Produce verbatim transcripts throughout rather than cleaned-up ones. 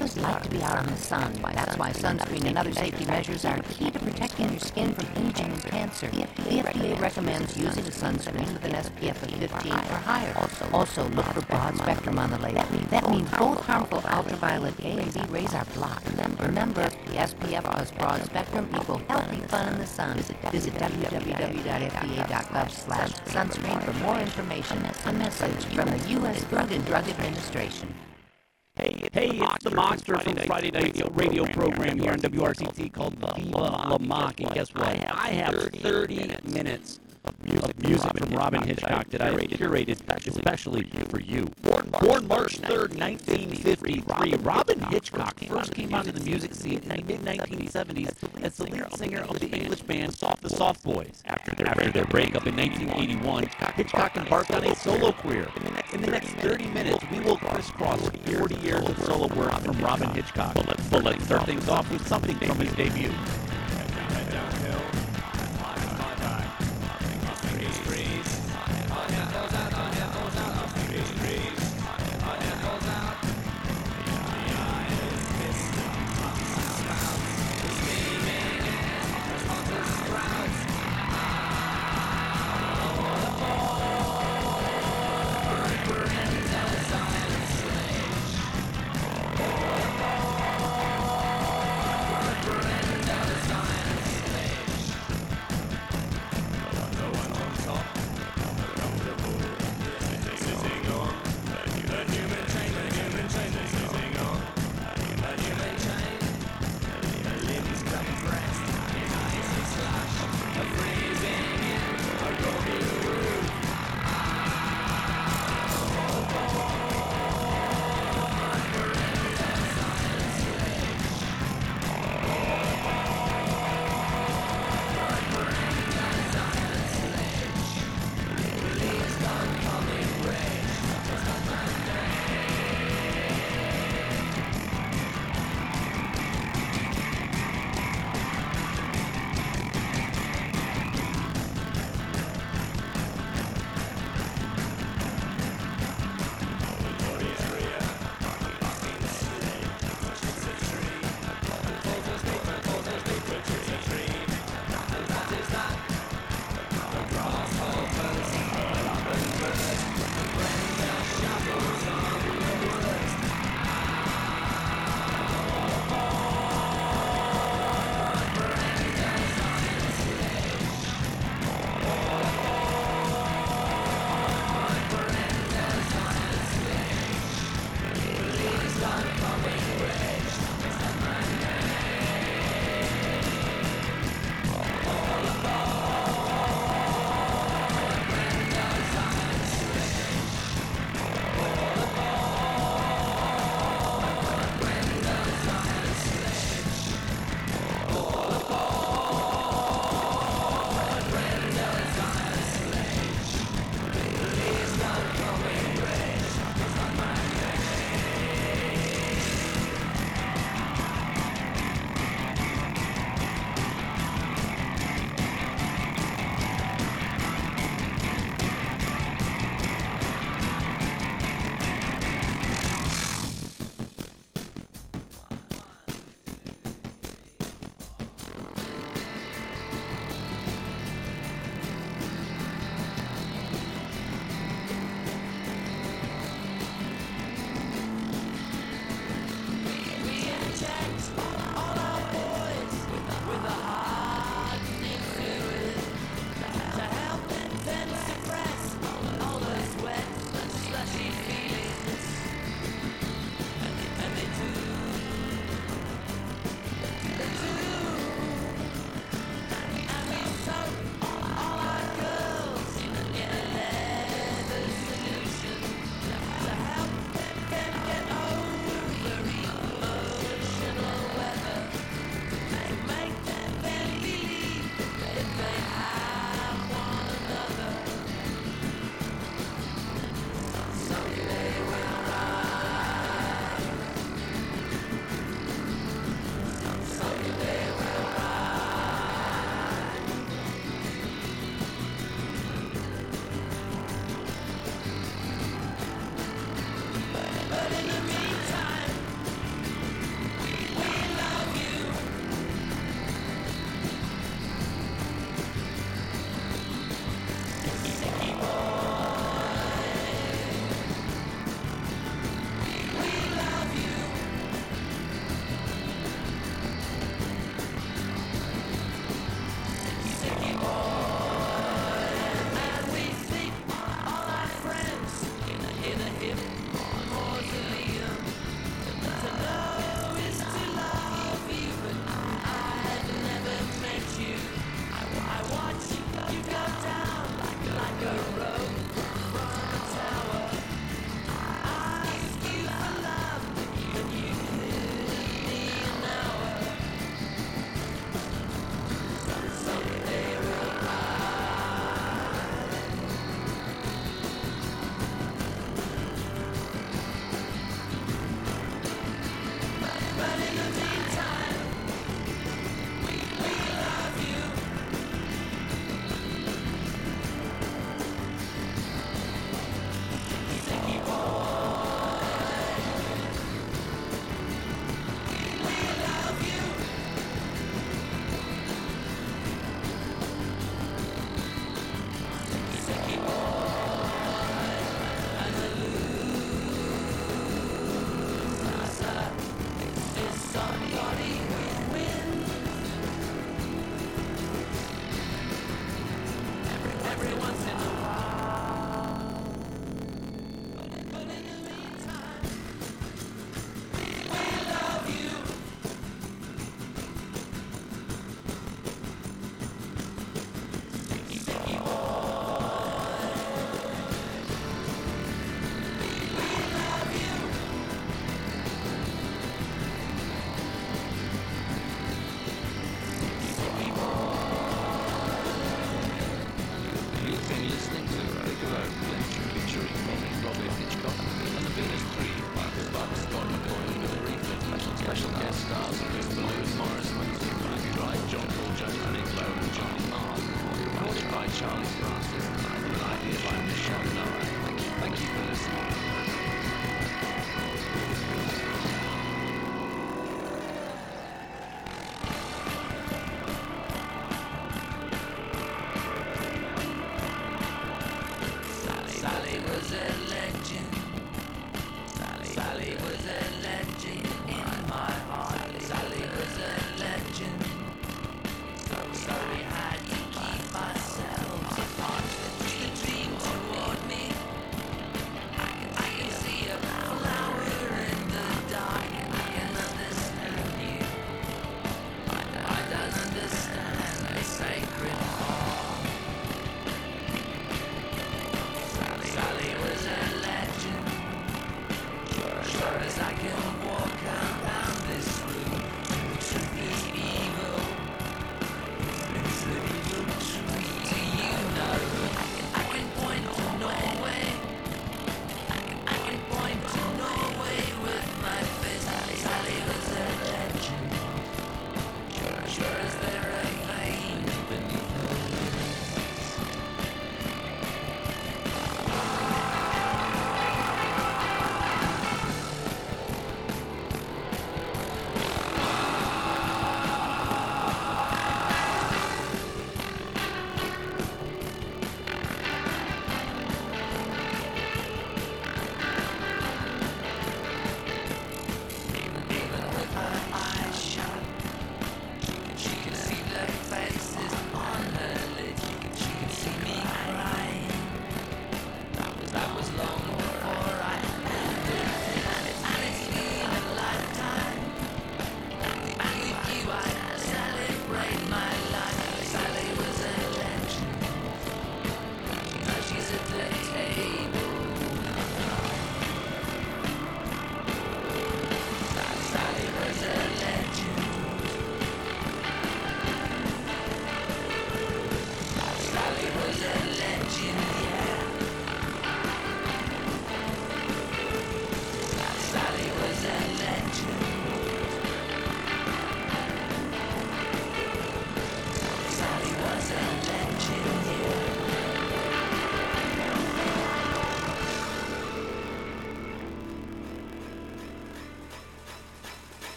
of us like to be out in the sun. That's why sunscreen and other safety measures are key to protecting your skin from aging and cancer. The F D A recommends using a sunscreen with an S P F of fifteen or higher. Also, look for broad spectrum on the label. That means both harmful ultraviolet A and B rays are blocked. Remember, the S P F plus broad spectrum equal healthy fun in the sun. Visit w w w dot f d a dot gov slash sunscreen for more information. A message from the U S Drug and Drug Administration. Hey, hey, it's the Monster from Friday Night Radio, radio program here on W R C T called Viva La Mock. And guess what? I have thirty minutes of music from Robyn Hitchcock that I curated especially for you. Born March third, nineteen fifty-three, Robyn Hitchcock first came onto the music scene in the mid nineteen seventies as the lead singer of the English band The Soft Boys. After their breakup in nineteen eighty-one, Hitchcock embarked on a solo career. In the next thirty minutes, we will crisscross forty years of solo work from Robyn Hitchcock. But let's start things off with something from his debut.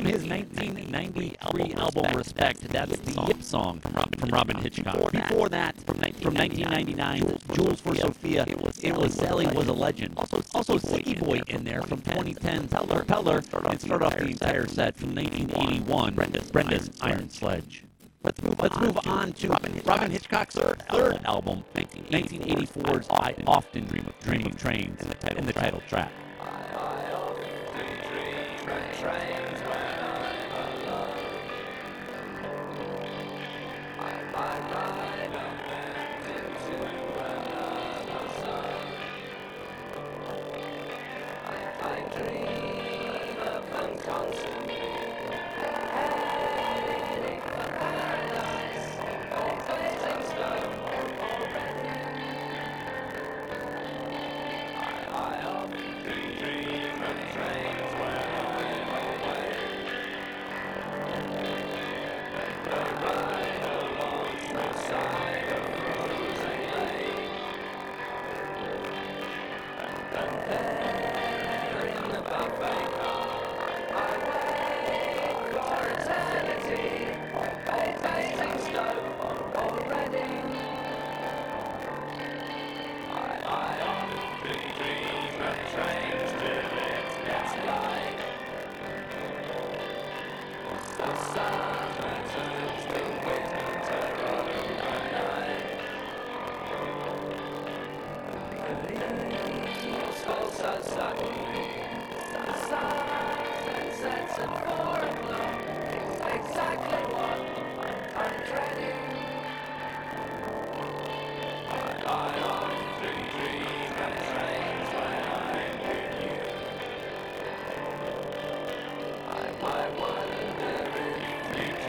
his nineteen ninety-three album Respect. That's the Yip song from Robin, from Robin Hitchcock. Before that, from nineteen ninety-nine, Jules for Sophia, it was Sally Was a Legend. Also, Sticky Boy in there from twenty ten, Peller, Peller, and start off the entire set from nineteen eighty-one, Brenda's Iron Sledge. Let's move, Let's move on to Robin, Robin Hitchcock's third, third album, nineteen eighty-four's I Often Dream of, Dream of Trains, in the title track. I often dream of trains when I'm alone. I might ride up into another zone. I, I dream of them constantly, heading for paradise, or blazing slow already. I, I often dream of trains when I'm away. They ride along the side of frozen lake. And there in the buffet car, I wait for eternity, or blazing slow already. I, I often dream of trains till it gets light. The summer turns to winter overnight. The leaves fall so suddenly. The sun sets at four o'clock. It's exactly what I'm dreading. I, I often dream of trains when I'm with you. I might wonder if you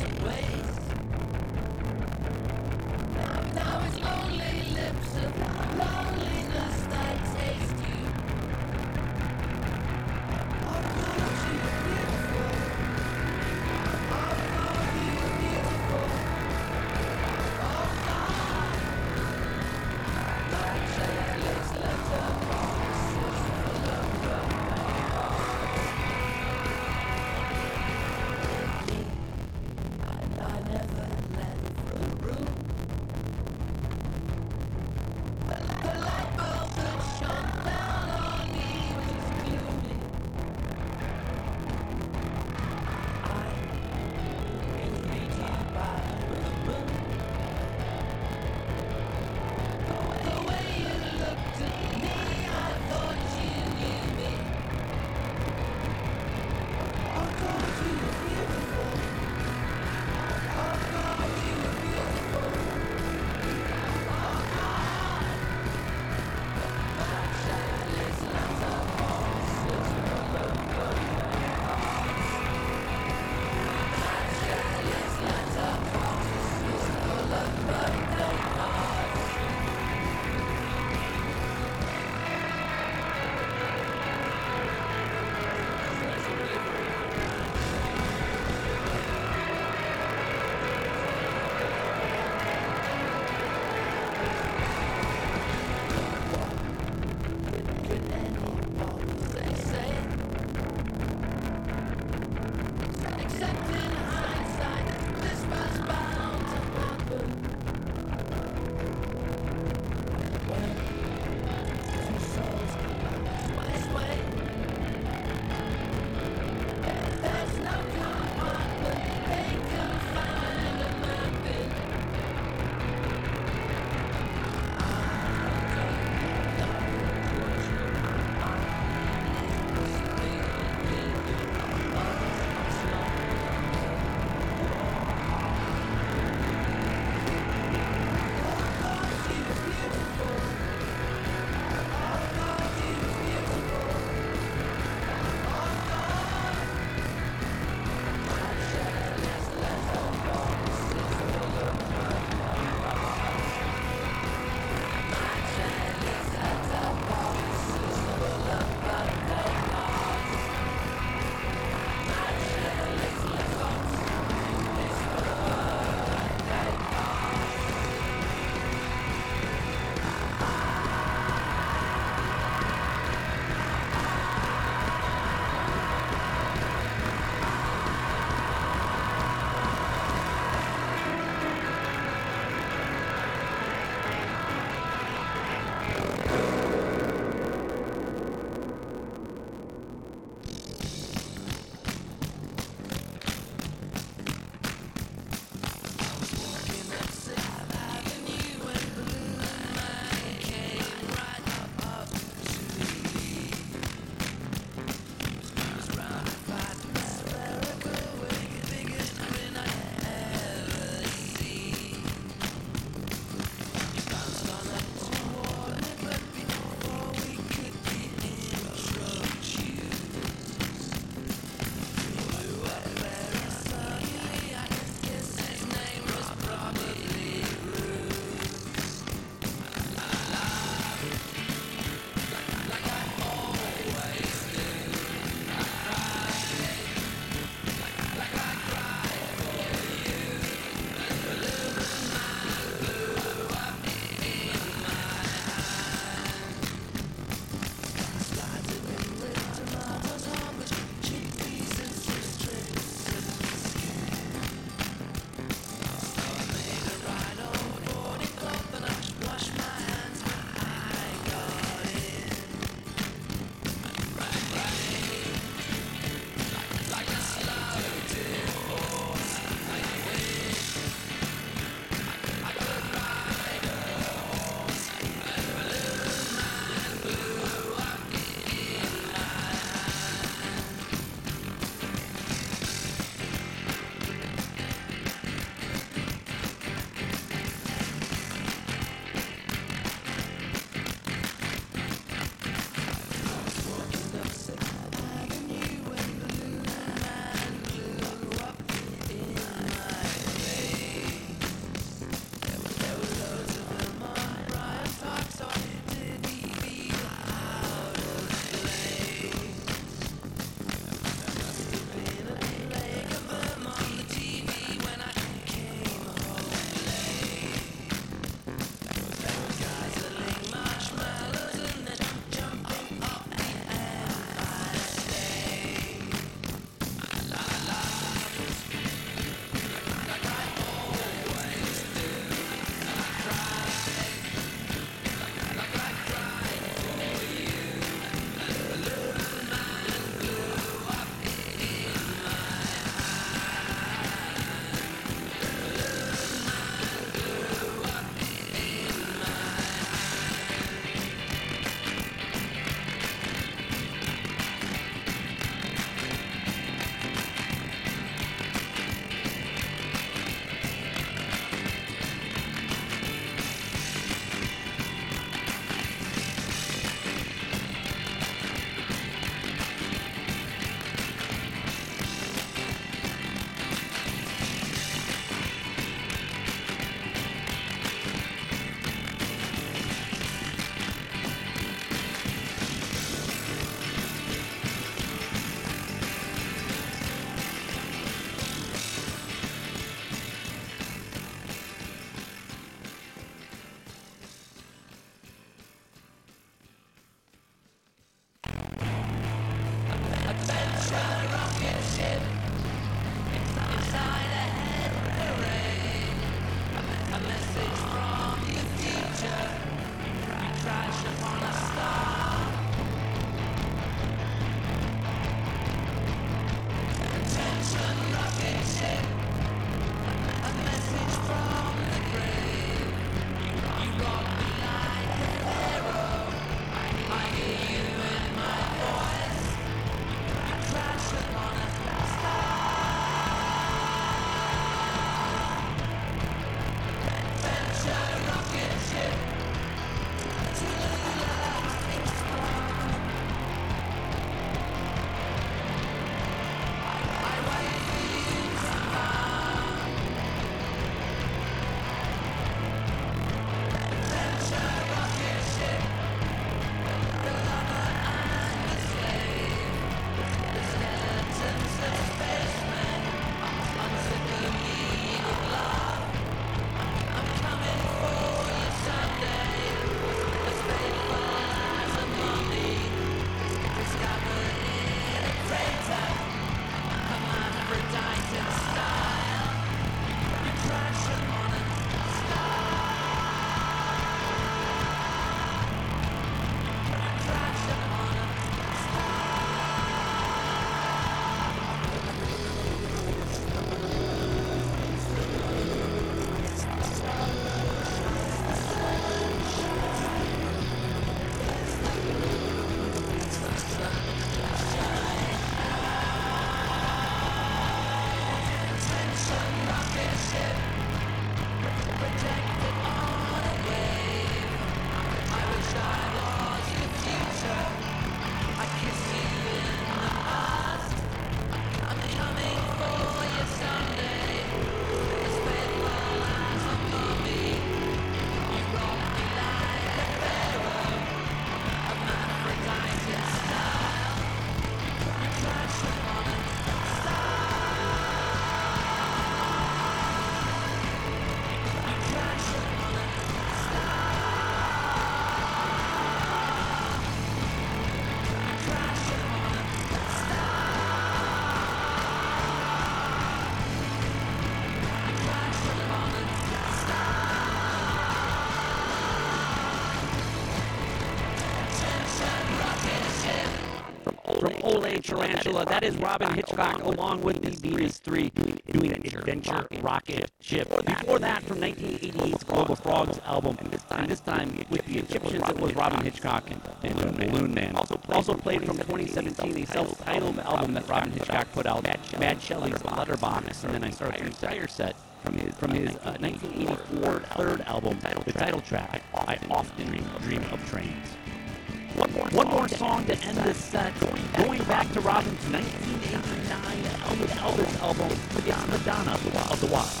Ole Tarantula. That is Robin Hitchcock along with the Venus three doing, doing an adventure rocket ship. Before that, from nineteen eighty-eight's Global Frogs album, and this time with the Egyptians, it was Robin Hitchcock and, and Balloon Man. Also played from twenty seventeen, a self-titled album that Robin Hitchcock put out, Mad Shelley's Letterbox, and then I started the entire set from his from his uh, nineteen eighty-four third album, the title track, I Often Dream of Trains. One more, One more song to end this set, going back to Robin's nineteen eighty-nine Elvis Elvis album, it's Madonna of the Wasp.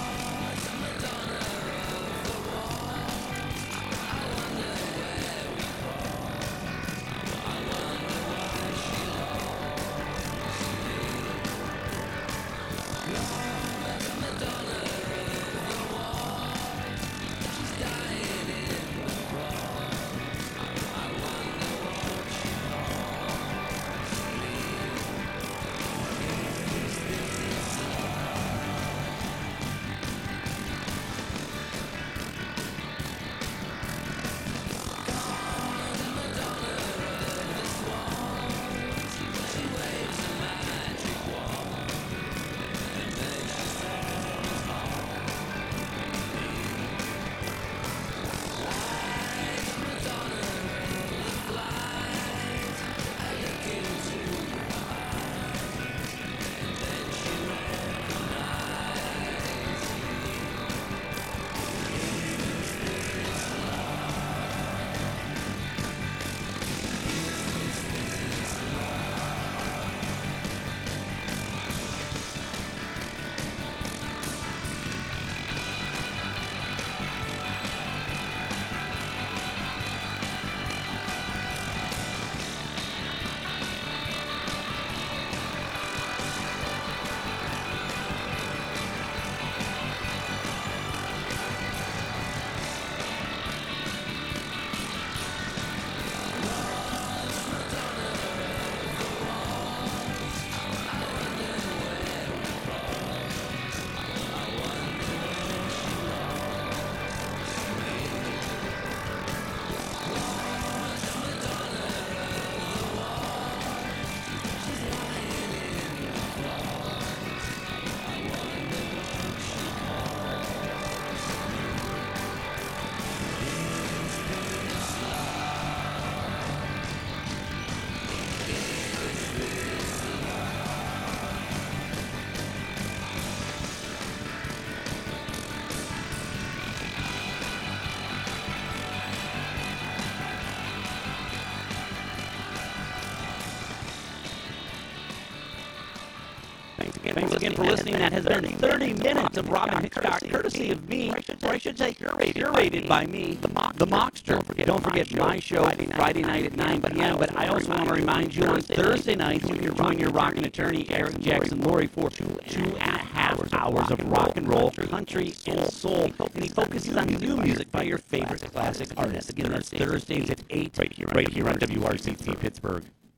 Thanks again for listening. That has been thirty minutes of Robin Hitchcock, courtesy of me, or I should say curated by me, the Mockster. Don't forget my show Friday night at nine p m But I also want to remind you on Thursday nights you can join your rockin' attorney Eric Jackson Laurie for two and a half hours of rock and roll, country, and soul. And he focuses on new music by your favorite classic artists. Again, that's Thursdays at eight right here on W R C T Pittsburgh.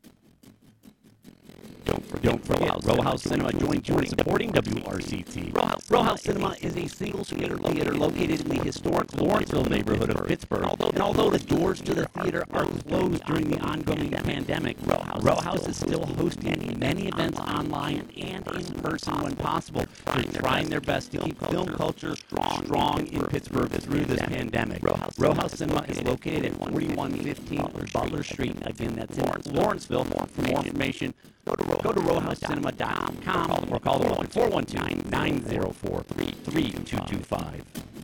Don't forget, Don't forget Row House Cinema. Join, join supporting W R C T. Row House, Row House Cinema is a single-screen theater located in the historic Lawrenceville neighborhood of Pittsburgh. And although the doors to the theater are closed during the ongoing pandemic, Row House, Row House is still hosting many events online and in person when possible. They're trying their best to keep film culture strong in Pittsburgh through this pandemic. Row House, Row House Cinema is located at forty-one fifteen Butler Street. Again, that's in Lawrenceville. For more information, Go to, row, go to row house cinema dot com or call them on four one two, nine zero four, three two two five.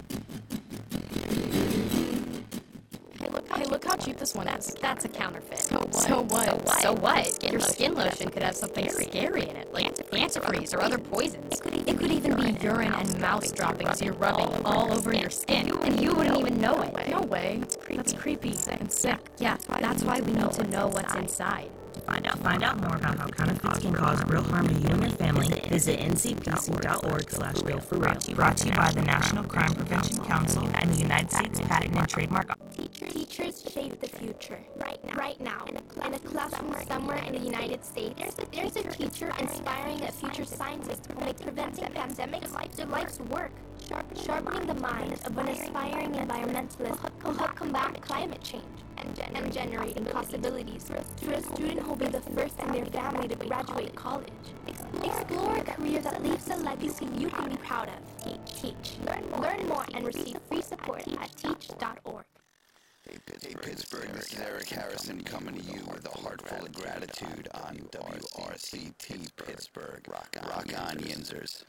Hey look, hey, look how cheap this one is. That's a counterfeit. So what? So what? So what? So what? Skin Your lotion skin could have lotion could have something scary. scary in it, like Antifreeze antifreeze or other poisons. It could even It could be even be urine and urine mouse and mouse droppings droppings you're you're rubbing rubbing all over your skin, and you wouldn't even know it. No way. That's creepy. That's creepy and sick. Yeah, Yeah, that's why we need to know what's inside. To find out, find out more about how counterfeits can cause real harm to you and your family, visit n c p c dot org slash go for real. Brought to you by the National Crime Prevention Council and the United States Patent and Trademark Office. Teachers, teachers shape the future right now. Right now, in a, cl- in a classroom somewhere in the United States, there's a, there's a teacher inspiring a future scientist who will make preventing pandemics their life's work. sharpening the mind of an aspiring environmentalist who help combat climate change and, gen- and generating possibilities for a student who will be the first in their family to graduate college. Explore a career that leaves a legacy you can be proud of. Teach. Teach. Learn more, Learn more and receive free support at teach dot org. Hey Pittsburgh, this is Eric Harrison coming to you with a heart full of gratitude on W R C T Pittsburgh. Rock on, Rock on Yinzers.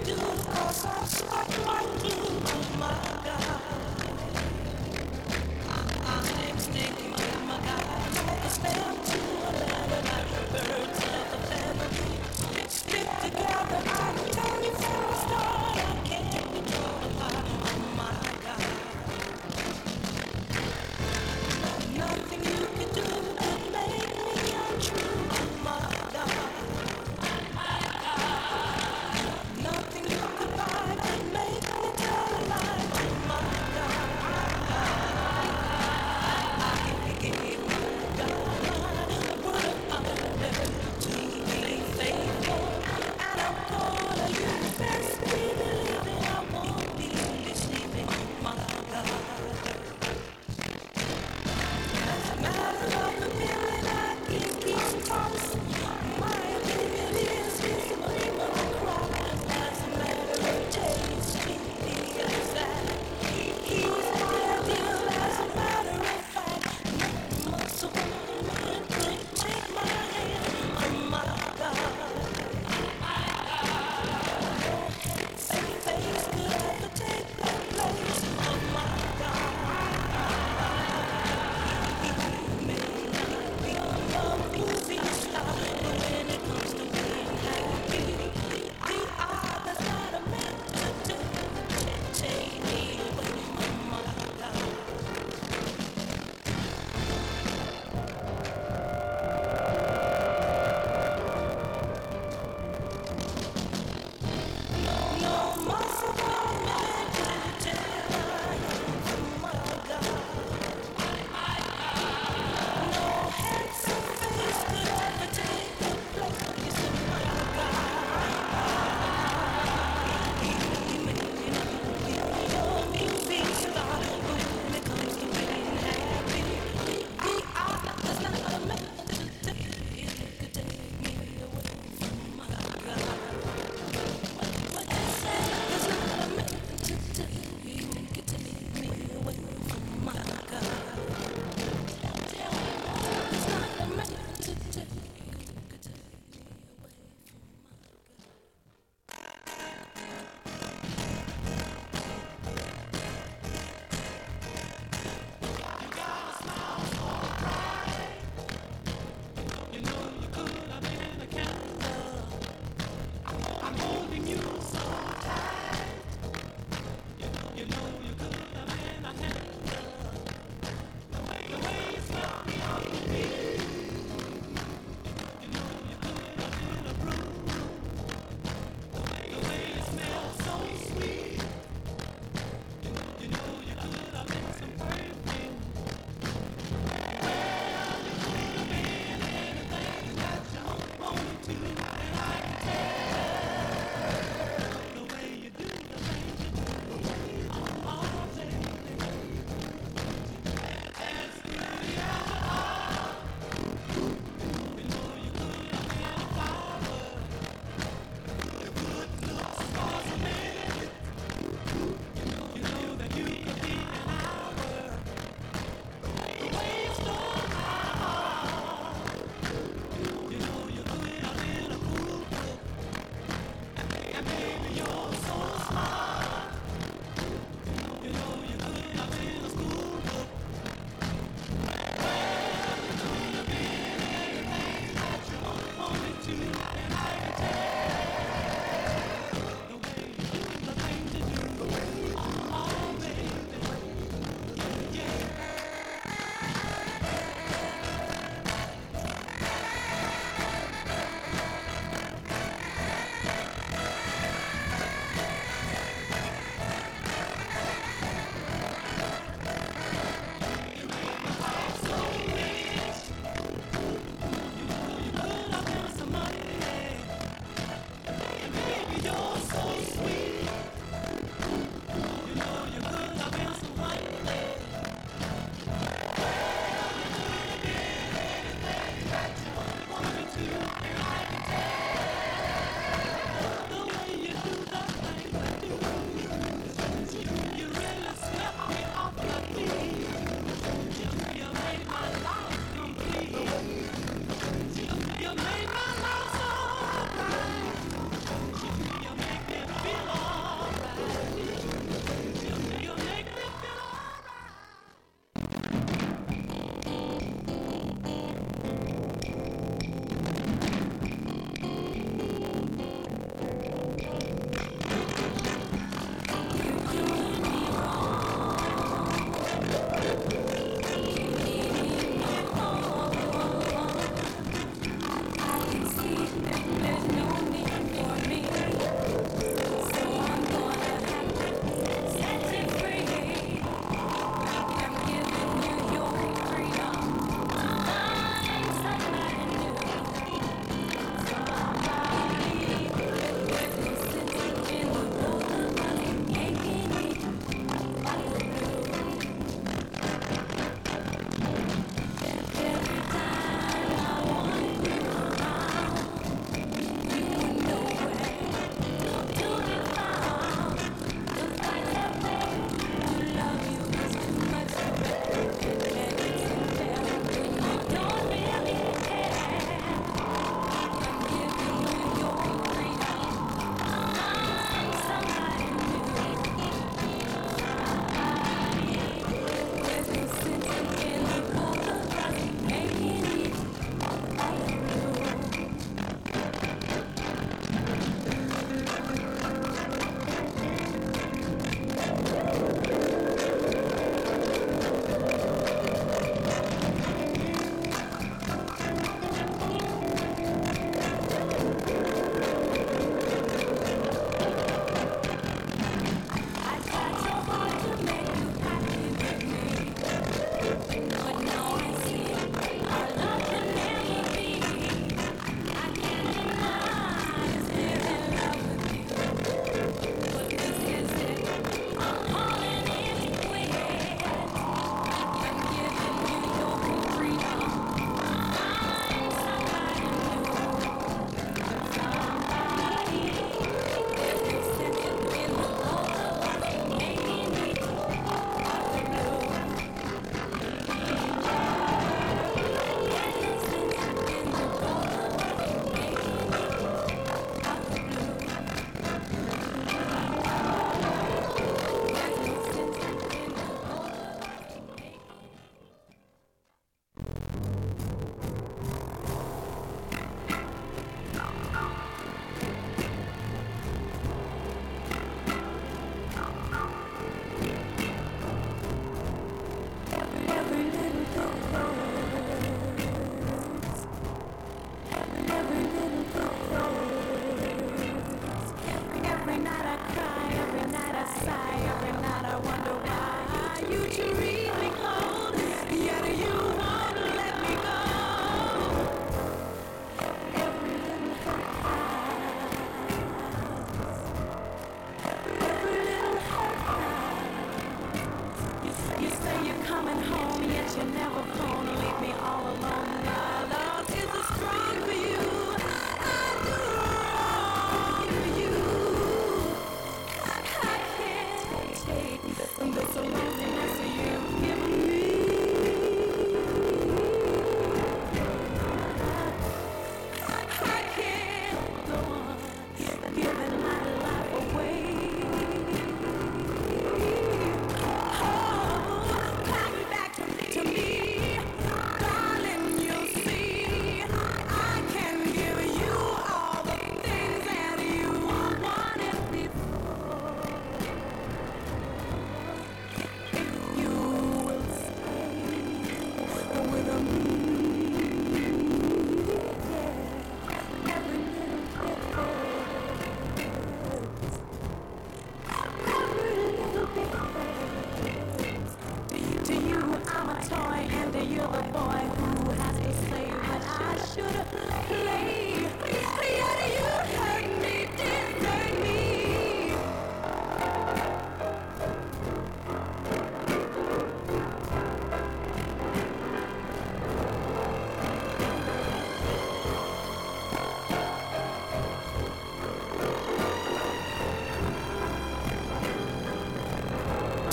You make my life so bright. You make me feel sigh every night. I wonder why you to read.